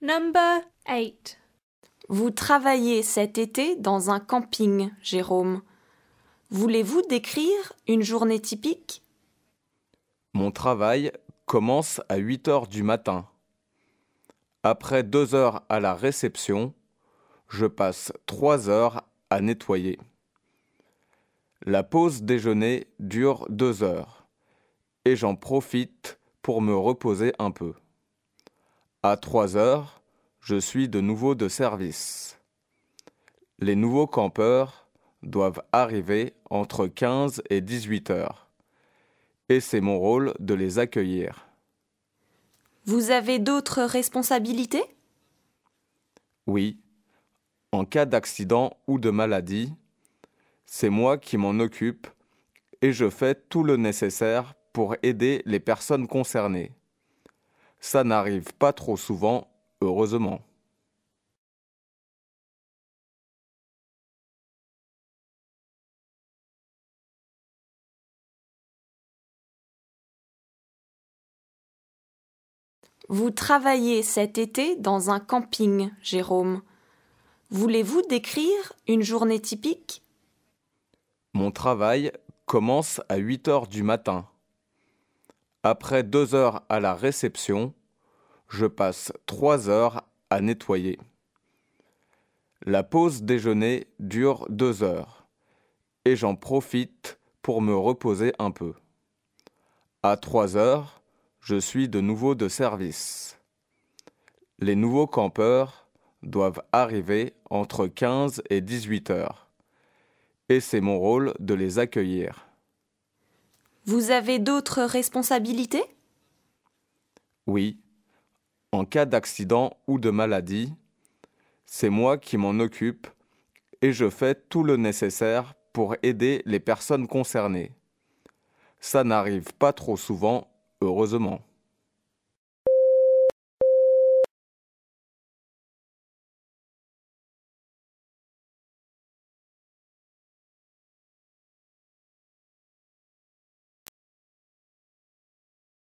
Number 8. Vous travaillez cet été dans un camping, Jérôme. Voulez-vous décrire une journée typique? Mon travail commence à 8 heures du matin. Après 2 heures à la réception, je passe 3 heures à nettoyer. La pause déjeuner dure 2 heures et j'en profite pour me reposer un peu. À 3 heures, je suis de nouveau de service. Les nouveaux campeurs doivent arriver entre 15 et 18 heures et c'est mon rôle de les accueillir. Vous avez d'autres responsabilités? Oui, en cas d'accident ou de maladie, c'est moi qui m'en occupe et je fais tout le nécessaire pour aider les personnes concernées. Ça n'arrive pas trop souvent, heureusement. Vous travaillez cet été dans un camping, Jérôme. Voulez-vous décrire une journée typique? Mon travail commence à 8 heures du matin. Après 2 heures à la réception, je passe 3 heures à nettoyer. La pause déjeuner dure 2 heures et j'en profite pour me reposer un peu. À 3 heures, je suis de nouveau de service. Les nouveaux campeurs doivent arriver entre 15 et 18 heures et c'est mon rôle de les accueillir. Vous avez d'autres responsabilités? Oui, en cas d'accident ou de maladie, c'est moi qui m'en occupe et je fais tout le nécessaire pour aider les personnes concernées. Ça n'arrive pas trop souvent, heureusement.